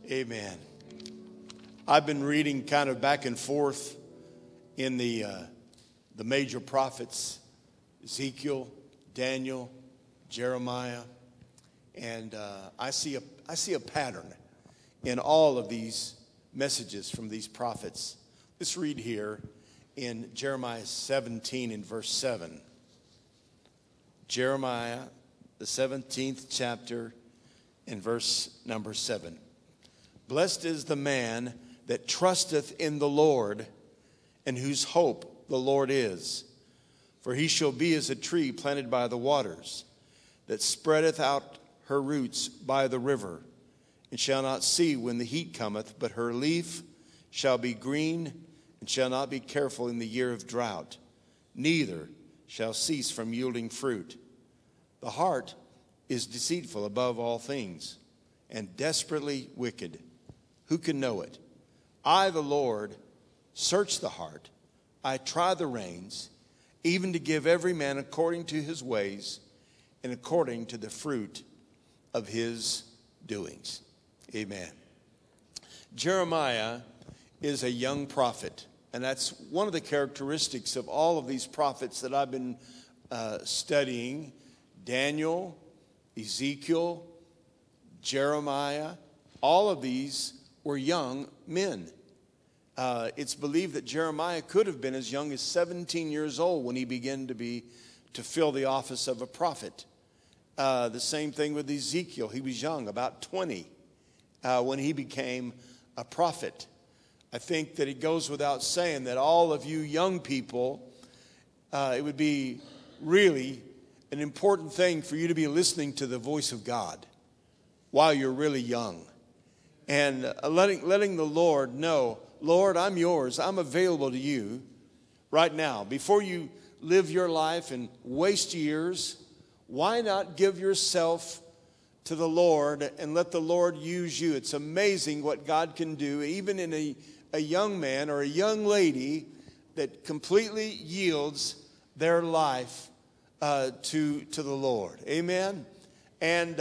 Amen. I've been reading kind of back and forth in the major prophets, Ezekiel, Daniel, Jeremiah, and I see a pattern in all of these messages from these prophets. Let's read here in Jeremiah 17 in verse 7. Jeremiah, the 17th chapter, in verse number 7. Blessed is the man that trusteth in the Lord, and whose hope the Lord is. For he shall be as a tree planted by the waters, that spreadeth out her roots by the river, and shall not see when the heat cometh, but her leaf shall be green, and shall not be careful in the year of drought, neither shall cease from yielding fruit. The heart is deceitful above all things, and desperately wicked. Who can know it? I, the Lord, search the heart. I try the reins, even to give every man according to his ways and according to the fruit of his doings. Amen. Jeremiah is a young prophet, and that's one of the characteristics of all of these prophets that I've been studying. Daniel, Ezekiel, Jeremiah, all of these were young men. It's believed that Jeremiah could have been as young as 17 years old when he began to fill the office of a prophet. The same thing with Ezekiel. He was young, about 20, when he became a prophet. I think that it goes without saying that all of you young people, it would be really an important thing for you to be listening to the voice of God while you're really young. And letting the Lord know, Lord, I'm yours. I'm available to you right now. Before you live your life and waste years, why not give yourself to the Lord and let the Lord use you? It's amazing what God can do, even in a young man or a young lady that completely yields their life to the Lord. Amen. And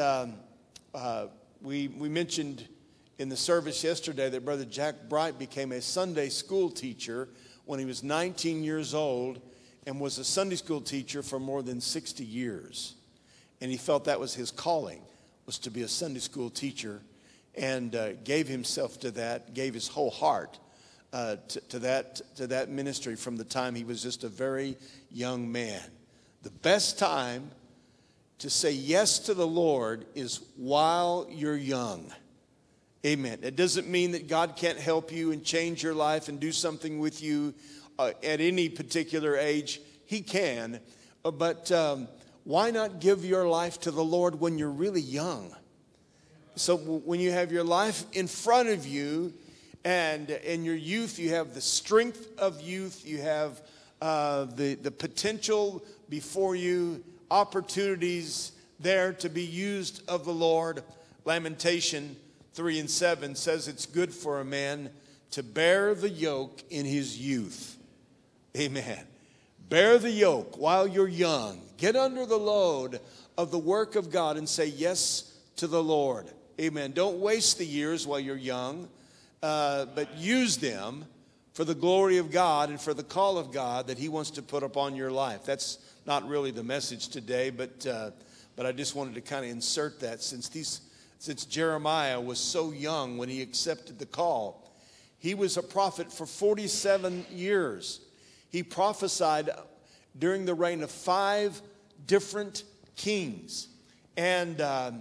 we mentioned in the service yesterday that Brother Jack Bright became a Sunday school teacher when he was 19 years old and was a Sunday school teacher for more than 60 years. And he felt that was his calling, was to be a Sunday school teacher, and gave himself to that, gave his whole heart to that ministry from the time he was just a very young man. The best time to say yes to the Lord is while you're young. Amen. It doesn't mean that God can't help you and change your life and do something with you at any particular age. He can. But why not give your life to the Lord when you're really young? So when you have your life in front of you and in your youth, you have the strength of youth, you have the potential before you, opportunities there to be used of the Lord. Lamentation 3:7 says it's good for a man to bear the yoke in his youth. Amen. Bear the yoke while you're young. Get under the load of the work of God and say yes to the Lord. Amen. Don't waste the years while you're young, but use them for the glory of God and for the call of God that he wants to put upon your life. That's not really the message today, but I just wanted to kind of insert that since Jeremiah was so young when he accepted the call. He was a prophet for 47 years. He prophesied during the reign of 5 different kings. And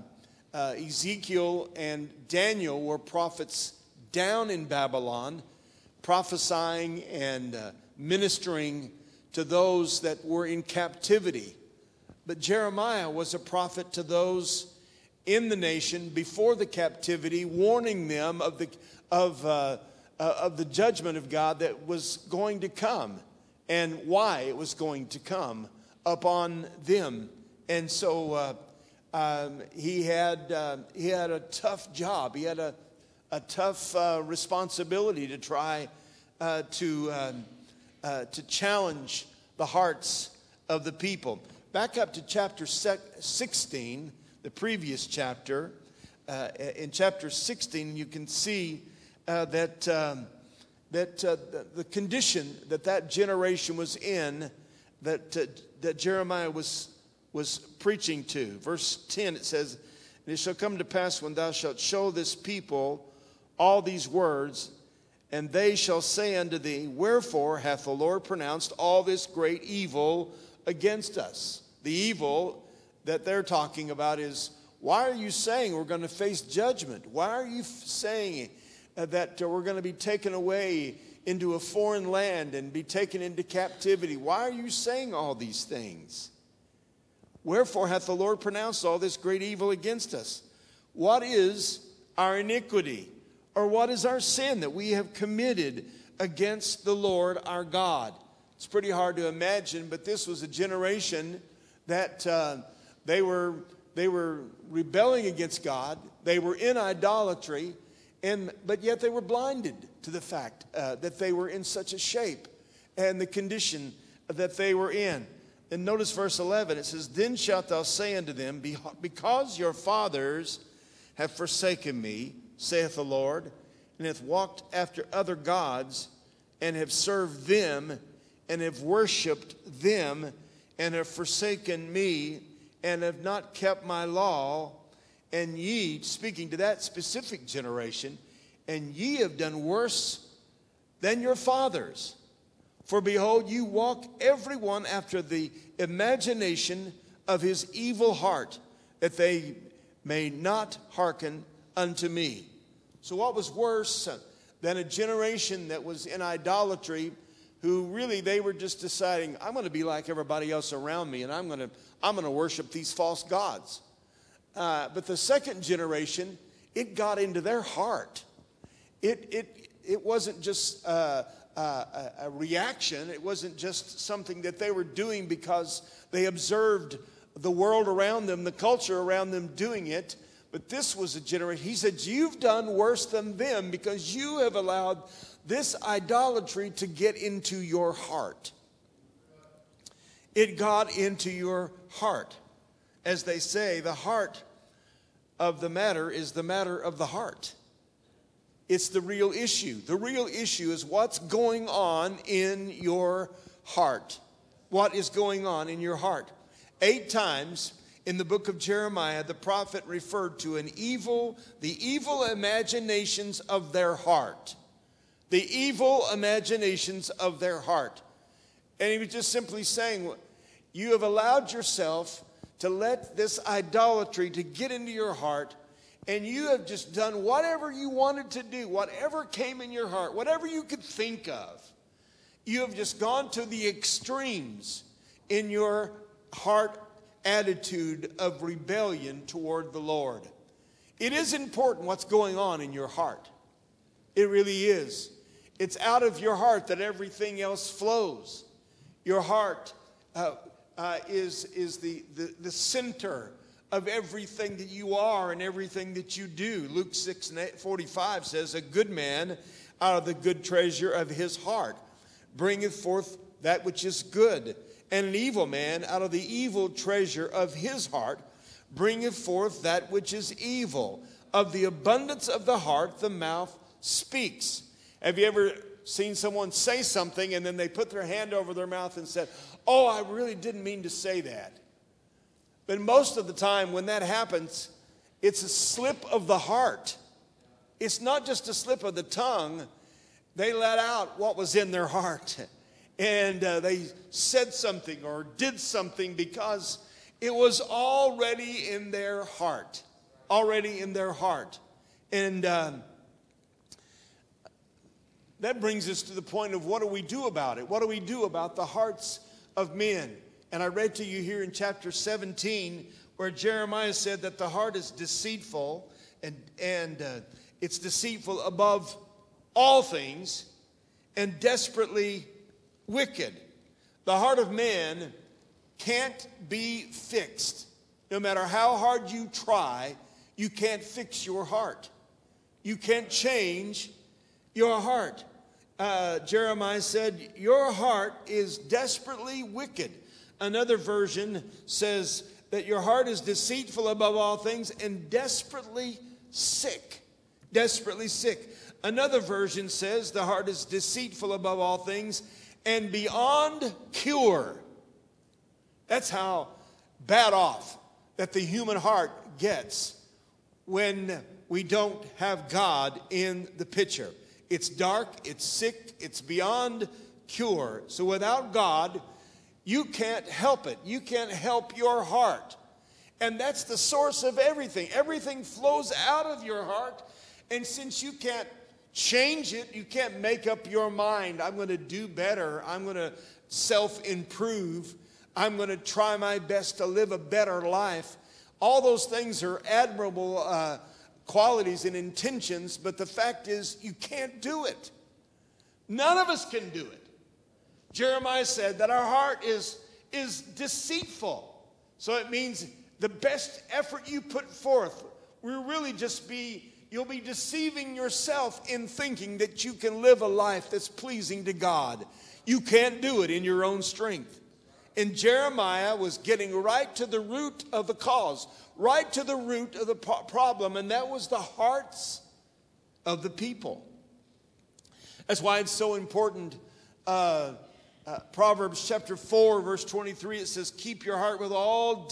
Ezekiel and Daniel were prophets down in Babylon, prophesying and ministering to those that were in captivity. But Jeremiah was a prophet to those in the nation before the captivity, warning them of the judgment of God that was going to come and why it was going to come upon them. And so he had a tough job. He had a tough responsibility to try to challenge the hearts of the people. Back up to chapter 16, the previous chapter. in chapter 16, you can see that the condition that generation was in, that Jeremiah was preaching to. Verse 10, it says, "And it shall come to pass when thou shalt show this people all these words, and they shall say unto thee, Wherefore hath the Lord pronounced all this great evil against us?" The evil that they're talking about is, why are you saying we're going to face judgment? Why are you saying that we're going to be taken away into a foreign land and be taken into captivity? Why are you saying all these things? Wherefore hath the Lord pronounced all this great evil against us? What is our iniquity? Or what is our sin that we have committed against the Lord our God? It's pretty hard to imagine, but this was a generation that they were rebelling against God. They were in idolatry, but yet they were blinded to the fact that they were in such a shape and the condition that they were in. And notice verse 11, it says, "Then shalt thou say unto them, Because your fathers have forsaken me, saith the Lord, and hath walked after other gods, and have served them, and have worshipped them, and have forsaken me, and have not kept my law, and ye," speaking to that specific generation, "and ye have done worse than your fathers. For behold, you walk every one after the imagination of his evil heart, that they may not hearken unto me." So what was worse than a generation that was in idolatry, who really they were just deciding, I'm going to be like everybody else around me, and I'm going to worship these false gods. But the second generation, it got into their heart. It wasn't just a reaction. It wasn't just something that they were doing because they observed the world around them, the culture around them doing it. But this was a generation. He said, you've done worse than them because you have allowed this idolatry to get into your heart. It got into your heart. As they say, the heart of the matter is the matter of the heart. It's the real issue. The real issue is what's going on in your heart. What is going on in your heart? 8 times in the book of Jeremiah, the prophet referred to the evil imaginations of their heart. The evil imaginations of their heart. And he was just simply saying, you have allowed yourself to let this idolatry to get into your heart, and you have just done whatever you wanted to do, whatever came in your heart, whatever you could think of. You have just gone to the extremes in your heart attitude of rebellion toward the Lord. It is important what's going on in your heart. It really is. It's out of your heart that everything else flows. Your heart is the center of everything that you are and everything that you do. Luke 6:45 says, a good man out of the good treasure of his heart bringeth forth that which is good. And an evil man out of the evil treasure of his heart bringeth forth that which is evil. Of the abundance of the heart, the mouth speaks. Have you ever seen someone say something and then they put their hand over their mouth and said, oh, I really didn't mean to say that? But most of the time when that happens, it's a slip of the heart. It's not just a slip of the tongue. They let out what was in their heart. And they said something or did something because it was already in their heart. Already in their heart. And that brings us to the point of what do we do about it? What do we do about the hearts of men? And I read to you here in chapter 17 where Jeremiah said that the heart is deceitful and it's deceitful above all things and desperately wicked. The heart of man can't be fixed. No matter how hard you try, you can't fix your heart. You can't change your heart. Jeremiah said, your heart is desperately wicked. Another version says that your heart is deceitful above all things and desperately sick, desperately sick. Another version says the heart is deceitful above all things and beyond cure. That's how bad off that the human heart gets when we don't have God in the picture. It's dark, it's sick, it's beyond cure. So without God, you can't help it. You can't help your heart. And that's the source of everything. Everything flows out of your heart. And since you can't change it, you can't make up your mind, I'm going to do better, I'm going to self-improve, I'm going to try my best to live a better life. All those things are admirable qualities and intentions, but the fact is you can't do it. None of us can do it. Jeremiah said that our heart is deceitful. So it means the best effort you put forth will really just be, you'll be deceiving yourself in thinking that you can live a life that's pleasing to God. You can't do it in your own strength. And Jeremiah was getting right to the root of the cause, right to the root of the problem, and that was the hearts of the people. That's why it's so important. Proverbs chapter 4, verse 23, it says, keep your heart with all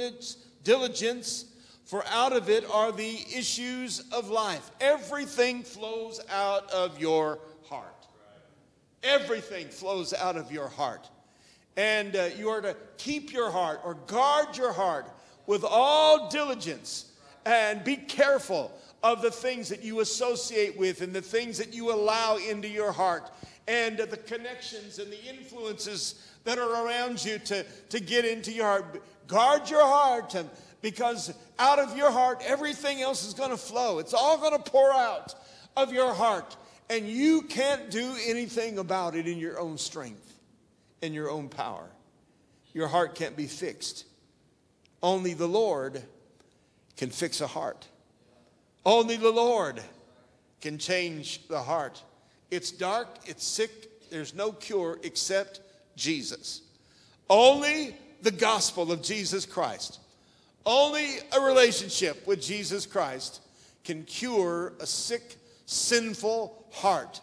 diligence, for out of it are the issues of life. Everything flows out of your heart. Everything flows out of your heart. And you are to keep your heart or guard your heart with all diligence, and be careful of the things that you associate with and the things that you allow into your heart, and the connections and the influences that are around you to get into your heart. Guard your heart, because out of your heart, everything else is going to flow. It's all going to pour out of your heart. And you can't do anything about it in your own strength, in your own power. Your heart can't be fixed. Only the Lord can fix a heart. Only the Lord can change the heart. It's dark, it's sick, there's no cure except Jesus. Only the gospel of Jesus Christ, only a relationship with Jesus Christ can cure a sick, sinful heart.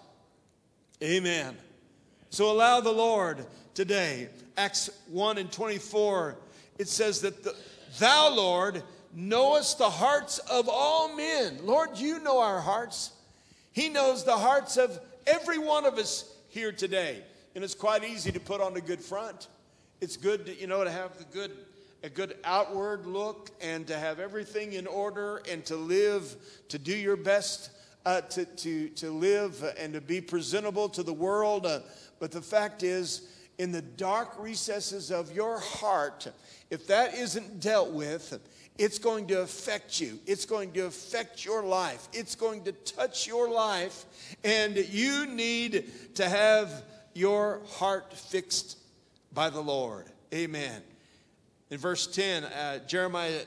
Amen. So allow the Lord today. Acts 1 and 24, it says that thou, Lord, knowest the hearts of all men. Lord, you know our hearts. He knows the hearts of every one of us here today. And it's quite easy to put on a good front. It's good to, to have a good outward look and to have everything in order and to live, to do your best to live and to be presentable to the world. But the fact is, in the dark recesses of your heart, if that isn't dealt with, it's going to affect you. It's going to affect your life. It's going to touch your life. And you need to have your heart fixed by the Lord. Amen. In verse 10, Jeremiah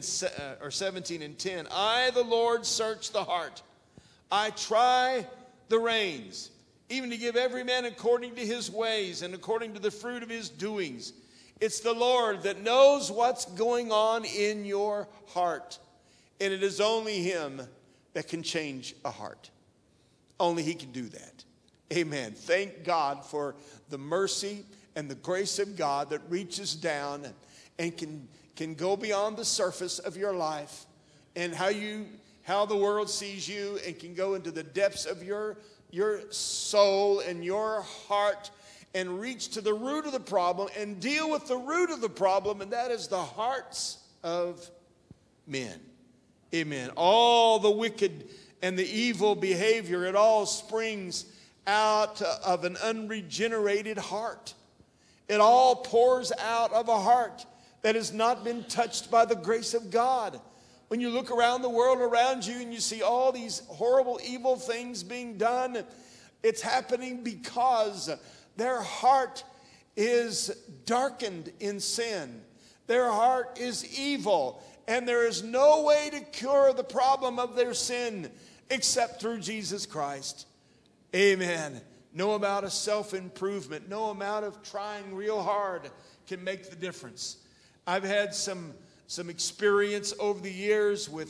17 and 10, I, the Lord, search the heart. I try the reins, even to give every man according to his ways and according to the fruit of his doings. It's the Lord that knows what's going on in your heart. And it is only him that can change a heart. Only he can do that. Amen. Thank God for the mercy and the grace of God that reaches down and can go beyond the surface of your life and how the world sees you, and can go into the depths of your soul and your heart and reach to the root of the problem and deal with the root of the problem, and that is the hearts of men. Amen. All the wicked and the evil behavior, it all springs out of an unregenerated heart. It all pours out of a heart that has not been touched by the grace of God. When you look around the world around you and you see all these horrible, evil things being done, it's happening because their heart is darkened in sin. Their heart is evil, and there is no way to cure the problem of their sin except through Jesus Christ. Amen. No amount of self-improvement, no amount of trying real hard can make the difference. I've had some experience over the years with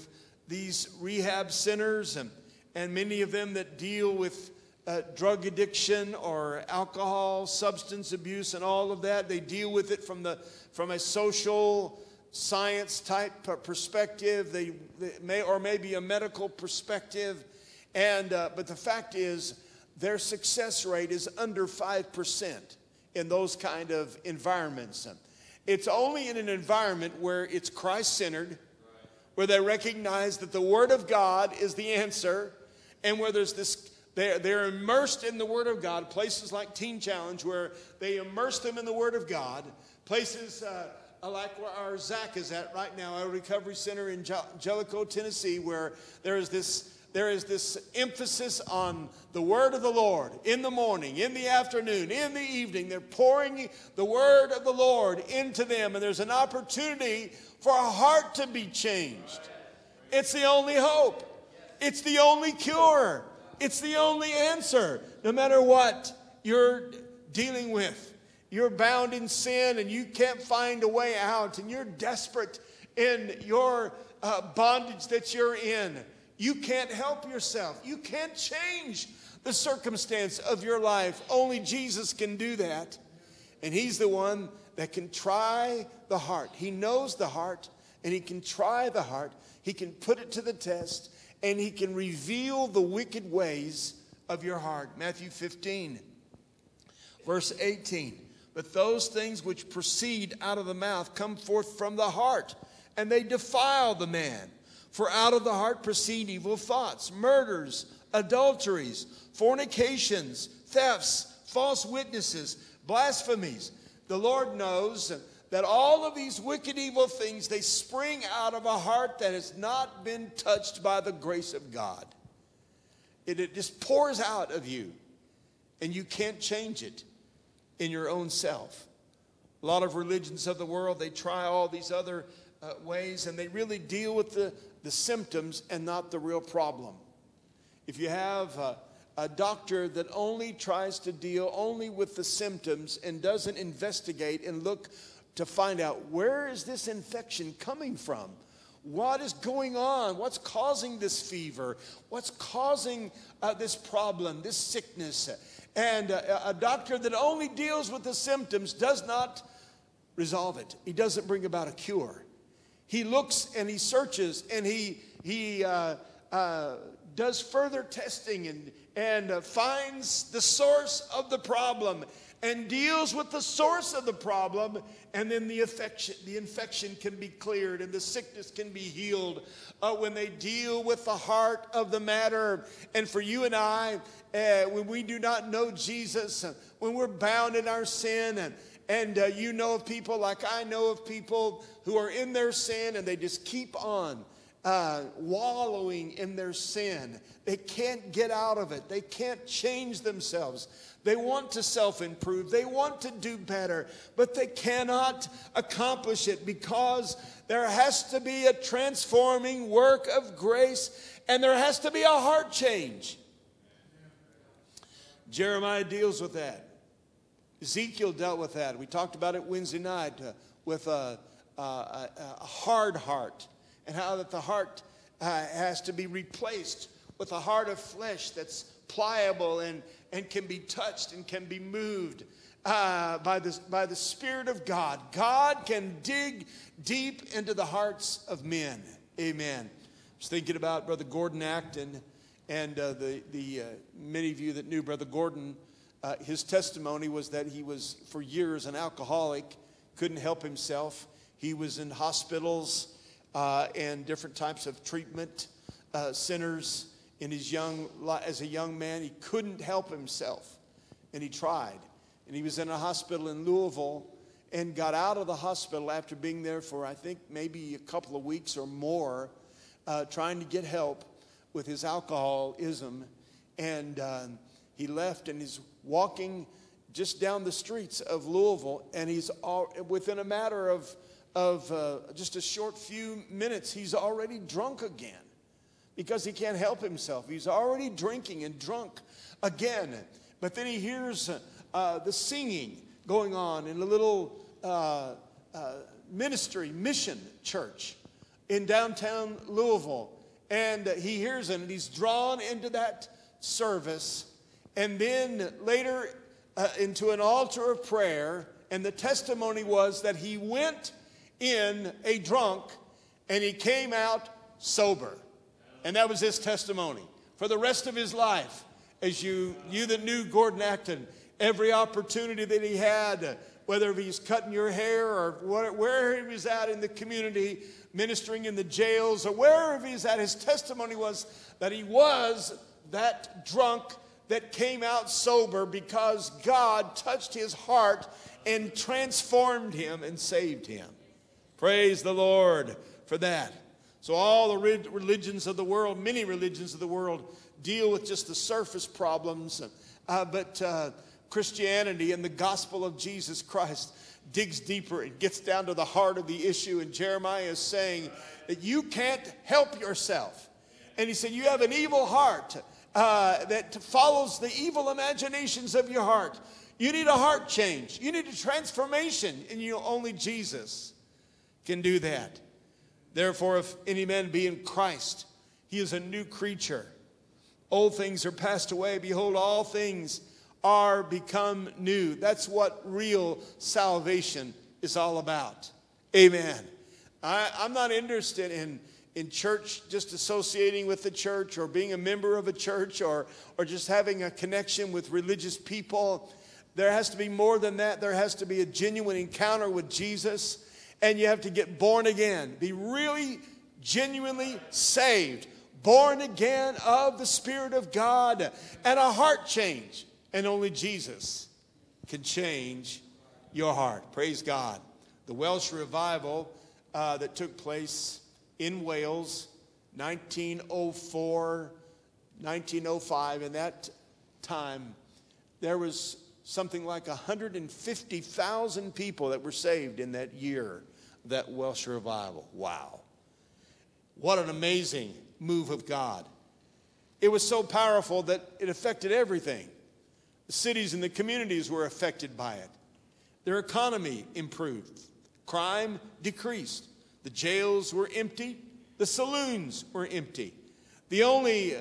these rehab centers, and many of them that deal with drug addiction or alcohol, substance abuse, and all of that. They deal with it from a social science type perspective. They may be a medical perspective, but the fact is their success rate is under 5% in those kind of environments. It's only in an environment where it's Christ-centered, where they recognize that the Word of God is the answer, and where there's this, they're immersed in the Word of God. Places like Teen Challenge, where they immerse them in the Word of God. Places like where our Zach is at right now, our recovery center in Jellicoe, Tennessee, where there is this emphasis on the Word of the Lord in the morning, in the afternoon, in the evening. They're pouring the Word of the Lord into them, and there's an opportunity for a heart to be changed. It's the only hope. It's the only cure. It's the only answer. No matter what you're dealing with, you're bound in sin and you can't find a way out, and you're desperate in your bondage that you're in. You can't help yourself. You can't change the circumstance of your life. Only Jesus can do that. And He's the one that can try the heart. He knows the heart, and He can try the heart. He can put it to the test, and He can reveal the wicked ways of your heart. Matthew 15, verse 18. But those things which proceed out of the mouth come forth from the heart, and they defile the man. For out of the heart proceed evil thoughts, murders, adulteries, fornications, thefts, false witnesses, blasphemies. The Lord knows that all of these wicked, evil things, they spring out of a heart that has not been touched by the grace of God. It just pours out of you, and you can't change it in your own self. A lot of religions of the world, they try all these other ways, and they really deal with the symptoms and not the real problem. If you have a doctor that only tries to deal only with the symptoms and doesn't investigate and look to find out, where is this infection coming from? What is going on? What's causing this fever? What's causing this problem, this sickness? And a doctor that only deals with the symptoms does not resolve it. He doesn't bring about a cure. He looks and he searches and he does further testing and finds the source of the problem and deals with the source of the problem, and then the infection can be cleared and the sickness can be healed when they deal with the heart of the matter. And for you and I, when we do not know Jesus, when we're bound in our sin, and you know of people like I know of people who are in their sin and they just keep on wallowing in their sin. They can't get out of it. They can't change themselves. They want to self-improve. They want to do better, but they cannot accomplish it because there has to be a transforming work of grace, and there has to be a heart change. Jeremiah deals with that. Ezekiel dealt with that. We talked about it Wednesday night with a hard heart, and how that the heart has to be replaced with a heart of flesh that's pliable and can be touched and can be moved by the Spirit of God. God can dig deep into the hearts of men. Amen. I was thinking about Brother Gordon Acton, and the many of you that knew Brother Gordon, his testimony was that he was for years an alcoholic, couldn't help himself. He was in hospitals and different types of treatment centers as a young man. He couldn't help himself, and he tried. And he was in a hospital in Louisville and got out of the hospital after being there for, I think, maybe a couple of weeks or more, trying to get help with his alcoholism. And he left, and he's walking just down the streets of Louisville, and he's within a matter of just a short few minutes, he's already drunk again because he can't help himself. He's already drinking and drunk again. But then he hears the singing going on in a little mission church in downtown Louisville. And he hears it, and he's drawn into that service. And then later into an altar of prayer. And the testimony was that he went in a drunk and he came out sober. And that was his testimony for the rest of his life. As you that knew Gordon Acton, every opportunity that he had, whether he's cutting your hair or where he was at in the community, ministering in the jails or wherever he's at, his testimony was that he was that drunk that came out sober because God touched his heart and transformed him and saved him. Praise the Lord for that. So all the religions of the world, many religions of the world, deal with just the surface problems. But Christianity and the gospel of Jesus Christ digs deeper. It gets down to the heart of the issue. And Jeremiah is saying that you can't help yourself. And he said you have an evil heart that follows the evil imaginations of your heart. You need a heart change. You need a transformation. And only Jesus can do that. Therefore, if any man be in Christ, he is a new creature. Old things are passed away. Behold, all things are become new. That's what real salvation is all about. Amen. I'm not interested in church, just associating with the church or being a member of a church or just having a connection with religious people. There has to be more than that. There has to be a genuine encounter with Jesus. And you have to get born again. Be really, genuinely saved. Born again of the Spirit of God. And a heart change. And only Jesus can change your heart. Praise God. The Welsh revival that took place in Wales, 1904, 1905. In that time, there was something like 150,000 people that were saved in that year. That Welsh revival. Wow. What an amazing move of God. It was so powerful that it affected everything. The cities and the communities were affected by it. Their economy improved. Crime decreased. The jails were empty. The saloons were empty. The only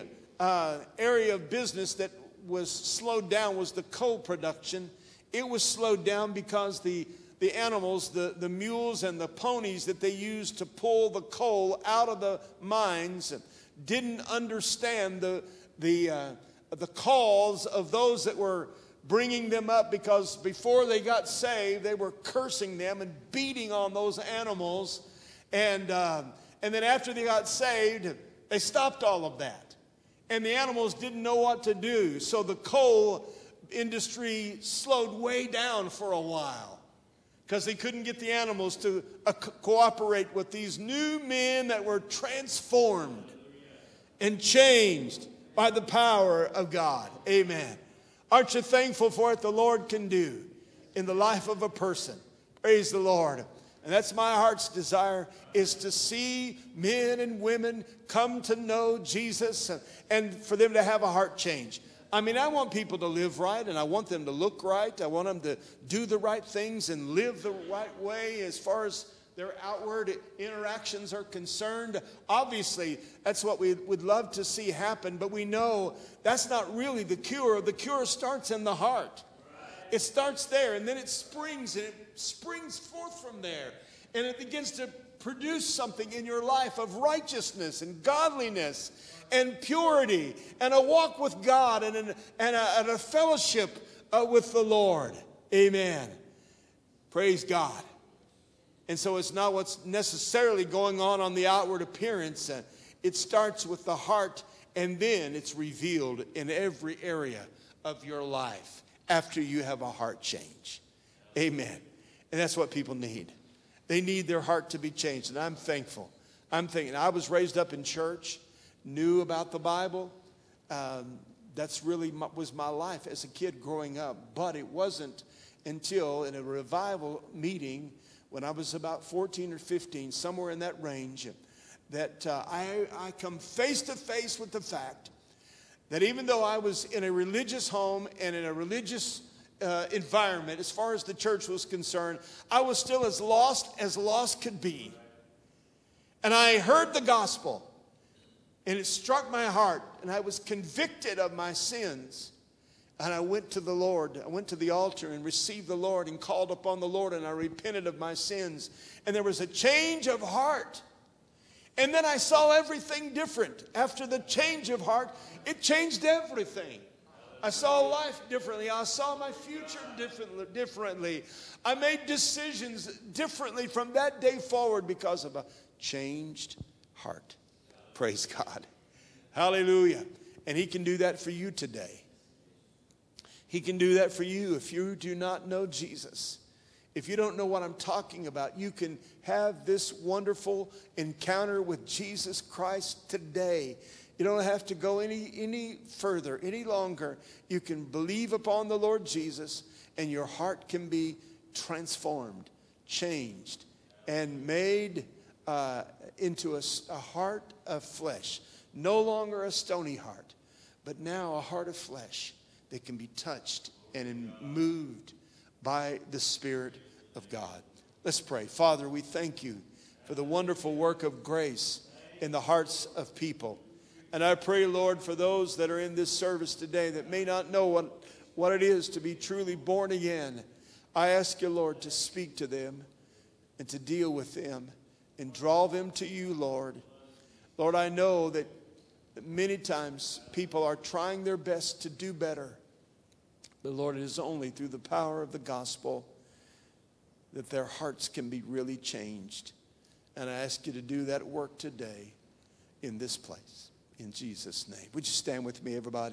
area of business that was slowed down was the coal production. It was slowed down because the animals, the mules and the ponies that they used to pull the coal out of the mines didn't understand the calls of those that were bringing them up, because before they got saved, they were cursing them and beating on those animals. And then after they got saved, they stopped all of that. And the animals didn't know what to do. So the coal industry slowed way down for a while, because they couldn't get the animals to cooperate with these new men that were transformed and changed by the power of God. Amen. Aren't you thankful for what the Lord can do in the life of a person? Praise the Lord. And that's my heart's desire, is to see men and women come to know Jesus and for them to have a heart change. I mean, I want people to live right, and I want them to look right. I want them to do the right things and live the right way as far as their outward interactions are concerned. Obviously, that's what we would love to see happen, but we know that's not really the cure. The cure starts in the heart. It starts there, and then it springs forth from there, and it begins to produce something in your life of righteousness and godliness and purity and a walk with God and a fellowship with the Lord. Amen. Praise God. And so it's not what's necessarily going on the outward appearance. It starts with the heart, and then it's revealed in every area of your life after you have a heart change. Amen. And that's what people need. They need their heart to be changed, and I'm thankful. I was raised up in church, knew about the Bible. That's really was my life as a kid growing up. But it wasn't until in a revival meeting when I was about 14 or 15, somewhere in that range, that I come face to face with the fact that even though I was in a religious home and in a religious environment, as far as the church was concerned, I was still as lost could be. And I heard the gospel. And it struck my heart, and I was convicted of my sins. And I went to the Lord. I went to the altar and received the Lord and called upon the Lord, and I repented of my sins. And there was a change of heart. And then I saw everything different. After the change of heart, it changed everything. I saw life differently. I saw my future differently. I made decisions differently from that day forward because of a changed heart. Praise God. Hallelujah. And He can do that for you today. He can do that for you if you do not know Jesus. If you don't know what I'm talking about, you can have this wonderful encounter with Jesus Christ today. You don't have to go any further, any longer. You can believe upon the Lord Jesus, and your heart can be transformed, changed, and made into a heart of flesh. No longer a stony heart, but now a heart of flesh that can be touched and moved by the Spirit of God. Let's pray. Father, we thank you for the wonderful work of grace in the hearts of people. And I pray, Lord, for those that are in this service today that may not know what it is to be truly born again. I ask you, Lord, to speak to them and to deal with them and draw them to you, Lord. Lord, I know that many times people are trying their best to do better. But Lord, it is only through the power of the gospel that their hearts can be really changed. And I ask you to do that work today in this place. In Jesus' name. Would you stand with me, everybody?